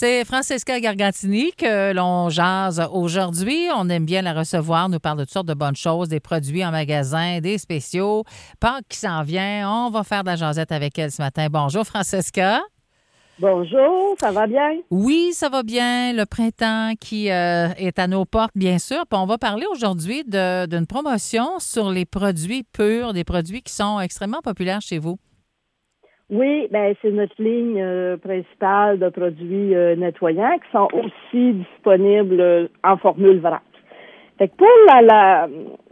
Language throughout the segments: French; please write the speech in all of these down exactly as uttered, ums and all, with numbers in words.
C'est Francesca Gargantini que l'on jase aujourd'hui. On aime bien la recevoir, nous parle de toutes sortes de bonnes choses, des produits en magasin, des spéciaux. Pâques qui s'en vient, on va faire de la jasette avec elle ce matin. Bonjour Francesca. Bonjour, ça va bien? Oui, ça va bien. Le printemps qui euh, est à nos portes, bien sûr. Puis on va parler aujourd'hui de, d'une promotion sur les produits purs, des produits qui sont extrêmement populaires chez vous. Oui, ben c'est notre ligne euh, principale de produits euh, nettoyants qui sont aussi disponibles euh, en formule vrac. Fait que pour la, la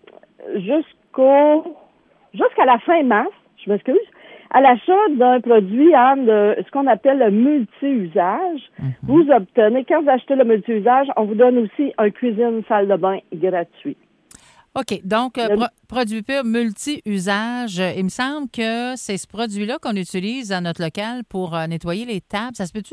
jusqu'au jusqu'à la fin mars, je m'excuse, à l'achat d'un produit en de ce qu'on appelle le multi-usage, mm-hmm. vous obtenez, quand vous achetez le multi-usage, on vous donne aussi un cuisine salle de bain gratuit. OK. Donc, le... pro- produit pur multi-usage, il me semble que c'est ce produit-là qu'on utilise dans notre local pour euh, nettoyer les tables. Ça se peut-tu?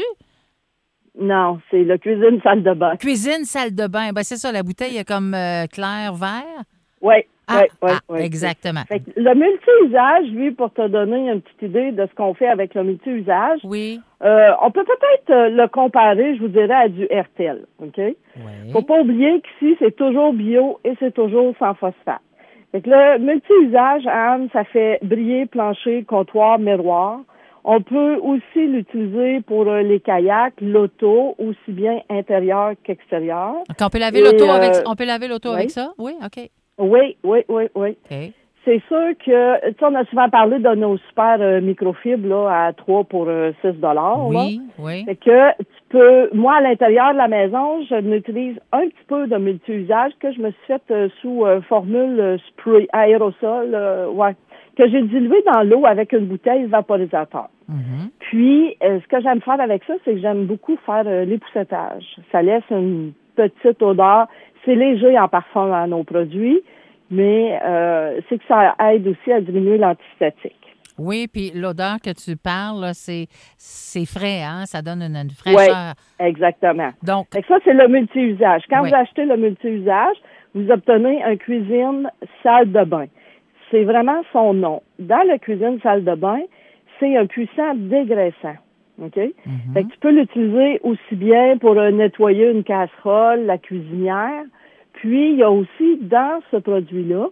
Non, c'est le cuisine salle de bain. Cuisine salle de bain. Ben, c'est ça, la bouteille est comme euh, clair-vert. Oui. Ah, oui, oui, ah oui. Exactement. Fait que le multi-usage, lui, pour te donner une petite idée de ce qu'on fait avec le multi-usage, oui. euh, on peut peut-être euh, le comparer, je vous dirais, à du R T L, OK? Oui. Faut pas oublier qu'ici, c'est toujours bio et c'est toujours sans phosphate. Fait que le multi-usage, Anne, ça fait briller plancher, comptoir, miroir. On peut aussi l'utiliser pour euh, les kayaks, l'auto, aussi bien intérieur qu'extérieur. Donc, on peut laver et, l'auto euh, avec on peut laver l'auto oui. avec ça? Oui, OK. Oui, oui, oui, oui. Okay. C'est sûr que, tu sais, on a souvent parlé de nos super euh, microfibres, là, à trois pour euh, six dollars. Oui, là. oui. Fait que tu peux, moi, à l'intérieur de la maison, je n'utilise un petit peu de multi-usage que je me suis fait euh, sous euh, formule euh, spray aérosol, euh, ouais, que j'ai dilué dans l'eau avec une bouteille vaporisateur. Mm-hmm. Puis, euh, ce que j'aime faire avec ça, c'est que j'aime beaucoup faire euh, l'époussetage. Ça laisse une petite odeur. C'est léger en parfum à nos produits, mais euh, c'est que ça aide aussi à diminuer l'antistatique. Oui, puis l'odeur que tu parles, là, c'est, c'est frais, hein? Ça donne une, une fraîcheur. Oui, exactement. Donc, fait que ça, c'est le multi-usage. Quand oui. vous achetez le multi-usage, vous obtenez un cuisine salle de bain. C'est vraiment son nom. Dans la cuisine salle de bain, c'est un puissant dégraissant. OK? Mm-hmm. Fait que tu peux l'utiliser aussi bien pour euh, nettoyer une casserole, la cuisinière. Puis, il y a aussi dans ce produit-là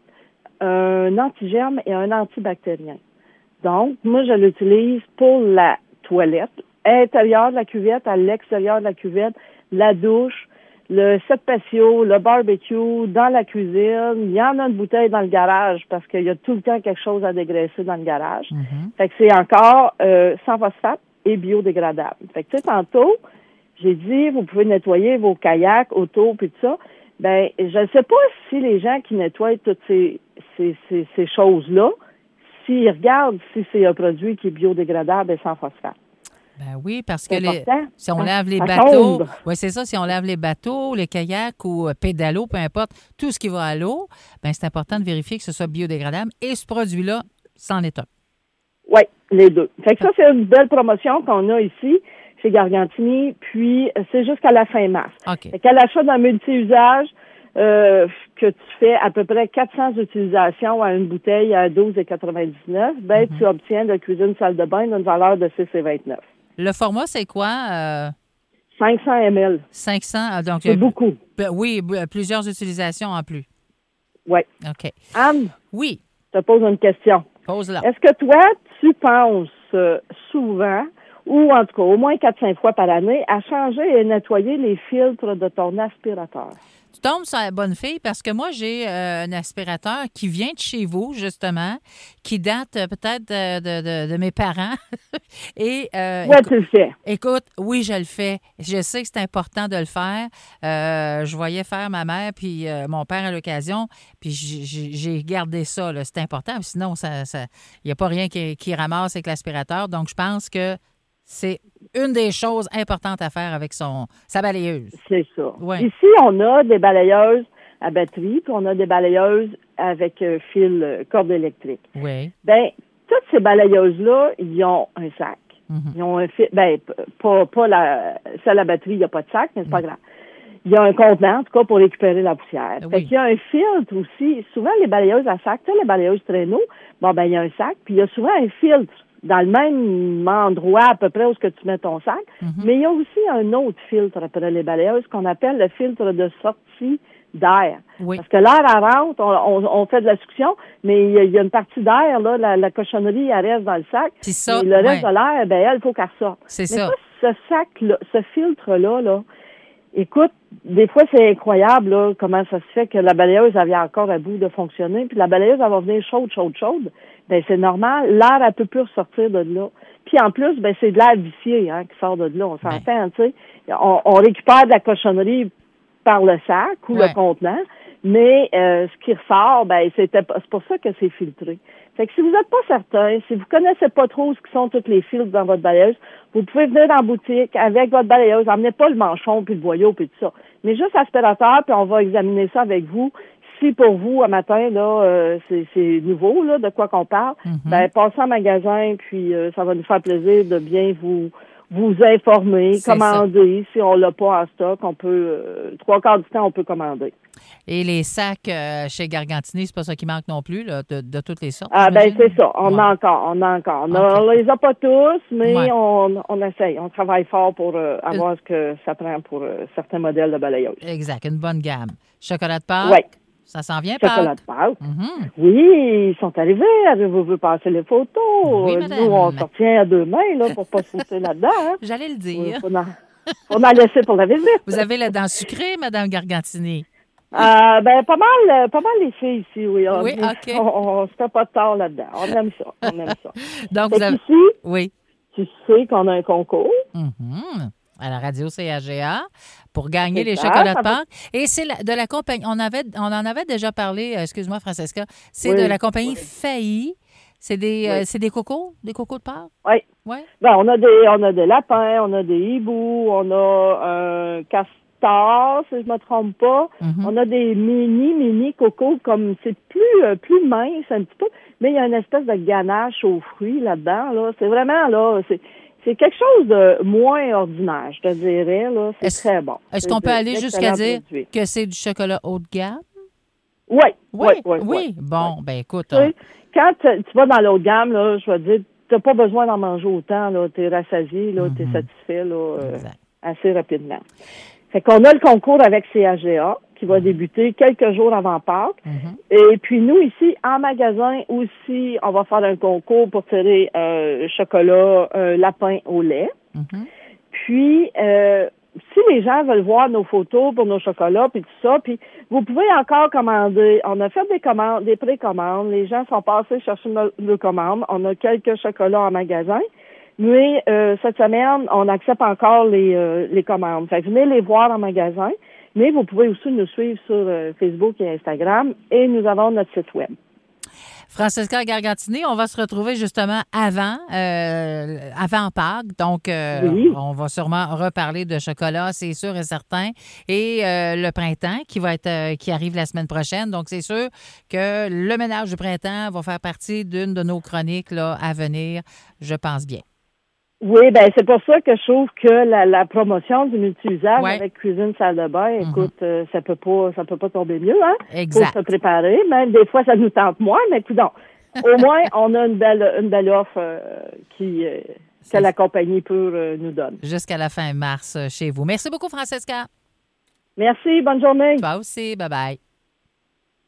un antigerme et un antibactérien. Donc, moi, je l'utilise pour la toilette, à l'intérieur de la cuvette, à l'extérieur de la cuvette, la douche, le set patio, le barbecue, dans la cuisine. Il y en a une bouteille dans le garage parce qu'il y a tout le temps quelque chose à dégraisser dans le garage. Mm-hmm. Fait que c'est encore euh, sans phosphate et biodégradable. Fait que, tu sais, tantôt, j'ai dit, vous pouvez nettoyer vos kayaks, autos, puis tout ça. Ben, je ne sais pas si les gens qui nettoient toutes ces, ces, ces, ces choses-là, s'ils regardent si c'est un produit qui est biodégradable et sans phosphate. Ben oui, parce que les, si on ça, lave les ça bateaux, tombe. oui, c'est ça, si on lave les bateaux, les kayaks ou euh, pédalos, peu importe, tout ce qui va à l'eau, ben c'est important de vérifier que ce soit biodégradable et ce produit-là, c'en est un. Oui, les deux. Fait que ça, c'est une belle promotion qu'on a ici chez Gargantini, puis c'est jusqu'à la fin mars. Okay. Fait qu'à l'achat d'un multi-usage, euh, que tu fais à peu près quatre cents utilisations à une bouteille à douze virgule quatre-vingt-dix-neuf, ben mm-hmm. tu obtiens de cuisine salle de bain d'une valeur de six virgule vingt-neuf. Le format, c'est quoi? Euh... cinq cents millilitres. cinq cents, donc... C'est beaucoup. Ben, oui, plusieurs utilisations en plus. Oui. OK. Anne? Oui. Je te pose une question. Pose-la. Est-ce que toi, tu penses euh, souvent, ou en tout cas au moins quatre à cinq fois par année, à changer et nettoyer les filtres de ton aspirateur? Tu tombes sur la bonne fille parce que moi, j'ai euh, un aspirateur qui vient de chez vous, justement, qui date euh, peut-être de, de, de, de mes parents. Et euh, ouais, écoute, tu le fais. Écoute, oui, je le fais. Je sais que c'est important de le faire. Euh, je voyais faire ma mère puis euh, mon père à l'occasion, puis j'ai, j'ai gardé ça. Là. C'est important, sinon, ça, ça, il n'y a pas rien qui, qui ramasse avec l'aspirateur. Donc, je pense que c'est une des choses importantes à faire avec son sa balayeuse. C'est ça. Ouais. Ici, on a des balayeuses à batterie, puis on a des balayeuses avec euh, fil euh, corde électrique. Oui. Bien, toutes ces balayeuses-là, ils ont un sac. Mm-hmm. Ils ont un fil, ben, pas, pas la, celle à batterie, il n'y a pas de sac, mais c'est mm. pas grave. Il y a un contenant, en tout cas, pour récupérer la poussière. Oui. Fait qu'il y a un filtre aussi. Souvent, les balayeuses à sac, tu sais, les balayeuses traîneau, bon, ben, il y a un sac, puis il y a souvent un filtre dans le même endroit à peu près où ce que tu mets ton sac. Mm-hmm. Mais il y a aussi un autre filtre après les balayeuses qu'on appelle le filtre de sortie d'air. Oui. Parce que l'air, elle rentre, on, on, on fait de la succion, mais il y, a, il y a une partie d'air, là, la, la cochonnerie, elle reste dans le sac. Puis ça, et le reste ouais. de l'air, ben elle, il faut qu'elle sorte. C'est mais ça. ça, ce sac-là, ce filtre-là, là, écoute, des fois, c'est incroyable, là, comment ça se fait que la balayeuse, elle vient encore à bout de fonctionner, puis la balayeuse, elle va venir chaude, chaude, chaude. Ben, c'est normal. L'air, elle peut plus ressortir de là. Puis, en plus, ben, c'est de l'air vicié, hein, qui sort de là. On s'entend, ben. tu sais. On, on récupère de la cochonnerie par le sac ou ouais. le contenant, mais euh, ce qui ressort, ben, c'était, c'est pour ça que c'est filtré. Fait que si vous n'êtes pas certain, si vous connaissez pas trop ce qui sont tous les filtres dans votre balayeuse, vous pouvez venir en boutique avec votre balayeuse. Emmenez pas le manchon, puis le boyau, puis tout ça. Mais juste l'aspirateur, puis on va examiner ça avec vous. Si pour vous, un matin, là, euh, c'est, c'est nouveau, là, de quoi qu'on parle, mm-hmm. ben, passez en magasin, puis euh, ça va nous faire plaisir de bien vous vous informer, c'est commander. Ça. Si on l'a pas en stock, on peut, euh, trois quarts du temps, on peut commander. Et les sacs euh, chez Gargantini, c'est pas ça qui manque non plus, là, de, de toutes les sortes? Ah, ben, c'est ça. On ouais. a encore, on a encore. On, a, okay. on les a pas tous, mais ouais. on, on essaye. On travaille fort pour euh, avoir euh, ce que ça prend pour euh, certains modèles de balayeuses. Exact. Une bonne gamme. Chocolat de Pâques? Oui. Ça s'en vient, Chocolat Pâques? de Pâques. Mm-hmm. Oui, ils sont arrivés. Vous voulez passer les photos. Oui, madame. Nous, on s'en tient à deux mains là, pour pas se sauter là-dedans. Hein. J'allais le dire. On a, on a laissé pour la visite. Vous avez la dent sucrée, Madame Gargantini? Euh, ben, pas mal, pas mal les filles ici, oui. On, oui, OK. On, on, on se fait pas de tort là-dedans. On aime ça. On aime ça. Donc, vous avez... ici, oui. tu sais qu'on a un concours. Mm-hmm. À la radio C A G A pour gagner c'est les ça, chocolats de va... Pâques. Et c'est la, de la compagnie, on, avait, on en avait déjà parlé, euh, excuse-moi, Francesca, c'est oui, de la compagnie oui. Failly. C'est des, oui. euh, c'est des cocos, des cocos de Pâques? Oui. Oui. Ben, on a des, on a des lapins, on a des hiboux, on a un castor, si je me trompe pas. Mm-hmm. On a des mini, mini cocos, comme c'est plus, euh, plus mince un petit peu, mais il y a une espèce de ganache aux fruits là-dedans, là. C'est vraiment, là, c'est, C'est quelque chose de moins ordinaire, je te dirais. Là. C'est est-ce, très bon. Est-ce c'est qu'on peut aller jusqu'à dire produit. que c'est du chocolat haut de gamme? Oui, oui, oui. Oui, oui. Bon, oui. ben écoute. Tu sais, quand tu vas dans l'haut de gamme, là, je vais te dire, tu n'as pas besoin d'en manger autant. Tu es rassasié, là, mm-hmm. tu es satisfait là, euh, assez rapidement. Fait qu'on a le concours avec C A G A qui va débuter quelques jours avant Pâques. Mm-hmm. Et puis nous, ici, en magasin aussi, on va faire un concours pour tirer un chocolat, un lapin au lait. Mm-hmm. Puis, euh, si les gens veulent voir nos photos pour nos chocolats, puis tout ça, puis vous pouvez encore commander. On a fait des commandes, des précommandes. Les gens sont passés chercher nos, nos commandes. On a quelques chocolats en magasin. Mais euh, cette semaine, on accepte encore les, euh, les commandes. Fait que venez les voir en magasin. Mais vous pouvez aussi nous suivre sur euh, Facebook et Instagram. Et nous avons notre site web. Francesca Gargantini, on va se retrouver justement avant, euh, avant Pâques. Donc, euh, oui. on va sûrement reparler de chocolat, c'est sûr et certain. Et euh, le printemps qui va être, euh, qui arrive la semaine prochaine. Donc, c'est sûr que le ménage du printemps va faire partie d'une de nos chroniques là, à venir, je pense bien. Oui, ben c'est pour ça que je trouve que la, la promotion du multi-usage ouais. avec cuisine salle de bain, mm-hmm. écoute, euh, ça peut pas ça peut pas tomber mieux, hein? Exact. Faut se préparer, même des fois ça nous tente moins, mais écoute, au moins on a une belle une belle offre euh, qui euh, que la compagnie peut euh, nous donne. Jusqu'à la fin mars chez vous. Merci beaucoup, Francesca. Merci, bonne journée. Toi aussi, bye bye.